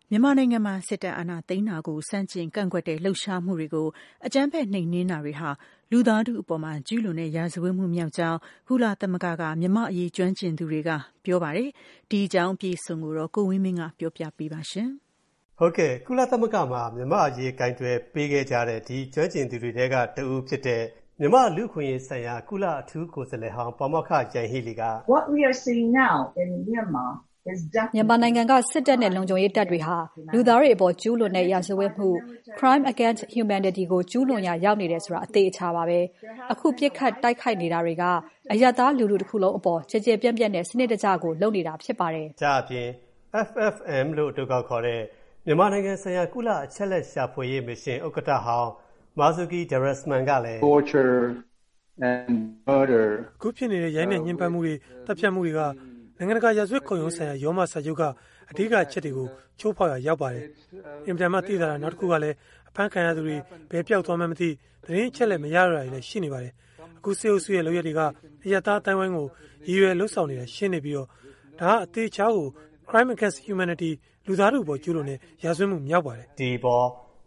မြန်မာနိုင်ငံမှာစစ်တပ်အာဏာသိမ်းတာကိုစန့်ကျင်ကန့်ကွက်တဲ့လှုပ်ရှားမှုတွေကိုအကြမ်းဖက်နှိမ်နင်းတာတွေဟာလူသားထုအပေါ်ကျူးလွန်တဲ့ရာဇဝတ်မှုမြောက်ကြောင်းကုလသမဂ္ဂကမြန်မာအရေးကျွမ်းကျင်သူတွေကပြောပါတယ်။ဒီအကြောင်းအပြည့်အစုံကိုတော့ကိုဝင်းမင်းကပြောပြပေးပါရှင်။ဟုတ်ကဲ့ကုလသမဂ္ဂမှာမြန်မာအရေးကိုင်တွယ်ပေးခဲ့ကြတဲ့ဒီကျွမ်းကျင်သူတွေကတဦးဖြစ်တဲ့မြန်မာလူခွင့်ရေးဆိုင်ရာကုလအထူးကိုယ်စားလှယ်ဟောင်းပါမောက္ခယန်ဟီလီက What we are seeing now in Myanmar မြန်မာနိုင်ငံကစစ်တပ်နဲ့လုံခြုံရေးတပ်တွေဟာလူသားတွေအပေါ်ကျူးလွန်တဲ့ရာဇဝတ်မှု crime against humanity ကိုကျူးလွန်ရာရောက်နေတယ်ဆိုတာအသေးအချာပါပဲအခုပြစ်ခတ်တိုက်ခိုက်နေတာတွေကအယက်သားလူထုတစ်ခုလုံးအပေါ်ကြဲကြဲပြန့်ပြန့်နဲ့စနစ်တကျကိုလုပ်နေတာဖြစ်ပါတယ်။ဒါအပြင် FFM လို့အတိုကောက်ခေါ်တဲ့မြန်မာနိုင်ငံဆိုင်ရာကုလအချက်လက်ရှာဖွေရေးမစ်ရှင်ဥက္ကဋ္ဌဟောင်းမာဇူကီဒရက်စမန်ကလည်း torture and murder ခုဖြစ်နေတဲ့ရိုင်းနဲ့ညှဉ်းပန်းမှုတွေတပ်ဖြတ်မှုတွေကနိုင်ငံတကာရာဇဝတ်ခုံရုံးဆိုင်ရာရောမစာချုပ်ကအဓိကအချက်တွေကိုချိုးဖောက်ရရောက်ပါတယ်။အင်တာနက်သိတာနောက်တစ်ခုကလည်းအဖမ်းခံရသူတွေဘယ်ပြောက်သွားမှမသိသတင်းအချက်လက်မရရတာတွေလည်းရှိနေပါတယ်။အခုစေအုပ်စုရဲ့လုပ်ရက်တွေကအယက်သားအတိုင်းဝိုင်းကိုရည်ရွယ်လှုပ်ဆောင်နေတာရှင်းနေပြီးတော့ဒါကအသေးချားကို crime against humanity လူသားထုပေါ်ကျူးလွန်တဲ့ရာဇဝတ်မှုမြောက်ပါတယ်။ဒီပေါ်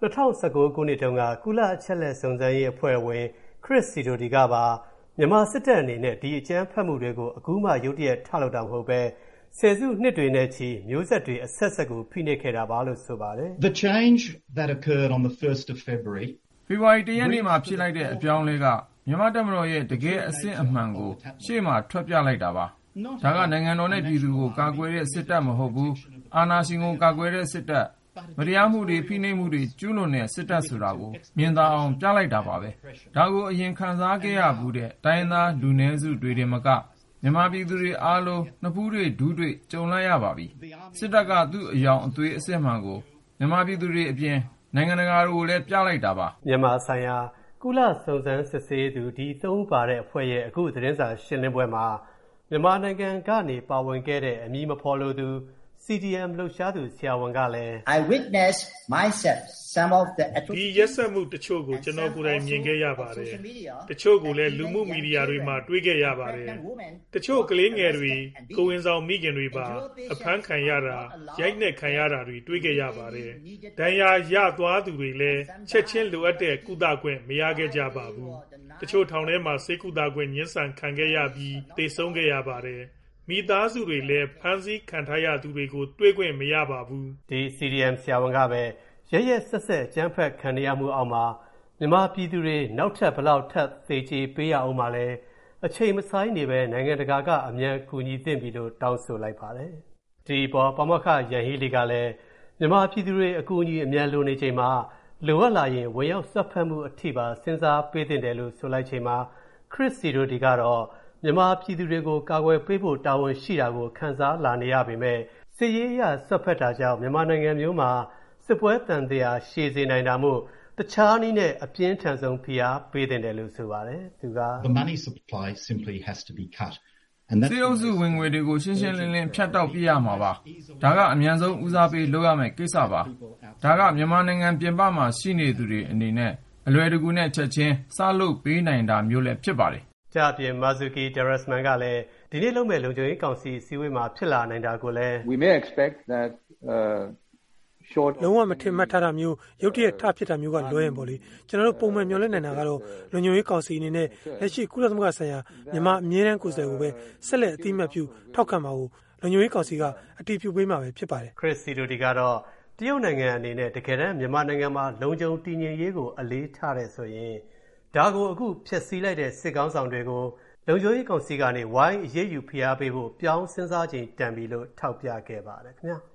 2019ခုနှစ်တုန်းကကုလအချက်လက်စုံစမ်းရေးအဖွဲ့ဝင်ခရစ်စီဒိုဒီကပါမြန်မာစစ်တပ်အနေနဲ့ဒီအကြမ်းဖက်မှုတွေကိုအခုမှရုတ်တရက်ထလုပ်တာမဟုတ်ပဲဆယ်စုနှစ်တွေနဲ့ချီမျိုးဆက်တွေအဆက်ဆက်ကိုဖိနှိပ်ခဲ့တာပါလို့ဆိုပါတယ်။ The change that occurred on the 1st of February ဖေဖော်ဝါရီ 1 ရက်နေ့မှာဖြစ်လိုက်တဲ့အပြောင်းအလဲကမြန်မာတပ်မတော်ရဲ့တကယ်အစစ်အမှန်ကိုရှေ့မှာထွက်ပြလိုက်တာပါ။ဒါကနိုင်ငံတော်နဲ့ပြည်သူကိုကာကွယ်တဲ့စစ်တပ်မဟုတ်ဘူး။အာဏာရှင်ကိုကာကွယ်တဲ့စစ်တပ်မတရားမှုတွေဖိနှိပ်မှုတွေကျူးလွန်တဲ့စစ်တပ်ဆိုတာကိုမြင်သာအောင်ပြလိုက်တာပါပဲ။ဒါကိုအရင်ခံစားခဲ့ရဘူးတဲ့တိုင်းသားလူနည်းစုတွေတင်မကမြန်မာပြည်သူတွေအားလုံးနှစ်ဖူးတွေဒူးတွေကြုံလိုက်ရပါပြီ။စစ်တပ်ကသူ့အယောင်အသွေးအစစ်မှန်ကိုမြန်မာပြည်သူတွေအပြင်နိုင်ငံတကာကိုလည်းပြလိုက်တာပါ။မြန်မာဆိုင်ရာကုလစုံစမ်းစစ်ဆေးသူဒီသုံးပါတဲ့အဖွဲ့ရဲ့အခုသတင်းစာရှင်းလင်းပွဲမှာမြန်မာနိုင်ငံကနေပါဝင်ခဲ့တဲ့အမည်မဖော်လိုသူCDM လှုပ်ရှားသူဆရာဝန်ကလည်း I witnessed myself some of the ဒီရက်စက်မှုတချို့ကိုကျွန်တော်ကိုယ်တိုင်မြင်ခဲ့ရပါတယ်တချို့ကိုလည်းလူမှုမီဒီယာတွေမှာတွေ့ခဲ့ရပါတယ်တချို့ကလေးငယ်တွေကိုဝင်ဆောင်မိခင်တွေပါအဖမ်းခံရတာရိုက်နှက်ခံရတာတွေတွေ့ခဲ့ရပါတယ်ဒဏ်ရာရသွားသူတွေလည်းချက်ချင်းလိုအပ်တဲ့ကုသခွင့်မရခဲ့ကြပါဘူးတချို့ထောင်ထဲမှာဆေးကုသခွင့်ညှင်းဆန်ခံခဲ့ရပြီးသေဆုံးခဲ့ရပါတယ်မိသားစုတွေလည်းဖမ်းဆီးခံထားရသူတွေကိုတွေ့ခွင့်မရပါဘူးဒီ CDM ဆရာဝန်ကပဲရရက်ဆက်ဆက်ကြမ်းဖက်ခံရမှုအောက်မှာမြန်မာပြည်သူတွေနောက်ထပ်ဘလောက်ထပ်သေချေပေးရအောင်မလဲအချိန်မဆိုင်နေပဲနိုင်ငံတကာကအမြန်ကူညီသင့်ပြီလို့တောင်းဆိုလိုက်ပါတယ်ဒီပေါ်ပမောက္ခယန်ဟီလီကလည်းမြန်မာပြည်သူတွေအကူအညီအမြန်လိုနေချိန်မှာလိုအပ်လာရင်ဝင်ရောက်ဆက်ဖက်မှုအထိပါစဉ်းစားပေးသင့်တယ်လို့ဆိုလိုက်ချိန်မှာခရစ်စီဒိုဒီကတော့မြန်မာပြည်သူတွေကိုကာကွယ်ပေးဖို့တာဝန်ရှိတာကိုခံစားလာနေရပေမဲ့စစ်ရေးအရဆွတ်ဖက်တာကြောင့်မြန်မာနိုင်ငံမျိုးမှာစစ်ပွဲတန်တရားရှည်စေနိုင်တာမို့တခြားနည်းနဲ့အပြင်းထန်ဆုံးဖိအားပေးတင်တယ်လို့ဆိုပါတယ်သူက The money supply simply has to be cut စေအုပ်စုဝင်ငွေတွေကိုရှင်းရှင်းလင်းလင်းဖြတ်တောက်ပြရမှာပါဒါကအမြန်ဆုံးဦးစားပေးလုပ်ရမယ့်ကိစ္စပါဒါကမြန်မာနိုင်ငံပြင်ပမှာရှိနေသူတွေအနေနဲ့အလွယ်တကူနဲ့ချက်ချင်းစလုပ်ပေးနိုင်တာမျိုးလည်းဖြစ်ပါတယ်ကြအပြင်မာဇူကီဒရက်စမန်ကလည်းဒီနေ့လုပ်မဲ့လုံခြုံရေးကောင်စီအစည်းအဝေးမှာဖြစ်လာနိုင်တာကိုလည်း we may expect that short လုံးဝမထင်မှတ်ထားတာမျိုးရုတ်တရက်ထဖြစ်တာမျိုးကလွဲရင်ပေါ့လေကျွန်တော်တို့ပုံမှန်မျှော်လင့်နေတာကတော့လုံခြုံရေးကောင်စီအနေနဲ့လက်ရှိကုလသမဂ္ဂဆိုင်ရာမြန်မာအမြဲတမ်းကိုယ်စားလှယ်ကိုပဲဆက်လက်အသိအမှတ်ပြုထောက်ခံပါဖို့လုံခြုံရေးကောင်စီကအတည်ပြုပေးမှာပဲဖြစ်ပါတယ်ခရစ်စီဒိုဒီကတော့တရုတ်နိုင်ငံအနေနဲ့တကယ်တမ်းမြန်မာနိုင်ငံမှာလုံခြုံတည်ငြိမ်ရေးကိုအလေးထားတဲ့ဆိုရင်ဒါကိုအခုဖျက်ဆီးလိုက်တဲ့စစ်ကောင်းဆောင်တွေကိုလုံခြုံရေးကောင်စီကနေဝိုင်းအရေးယူဖိအားပေးဖို့ပြောင်းစဉ်းစားချိန်တန်ပြီလို့ထောက်ပြခဲ့ပါတယ်ခင်ဗျာ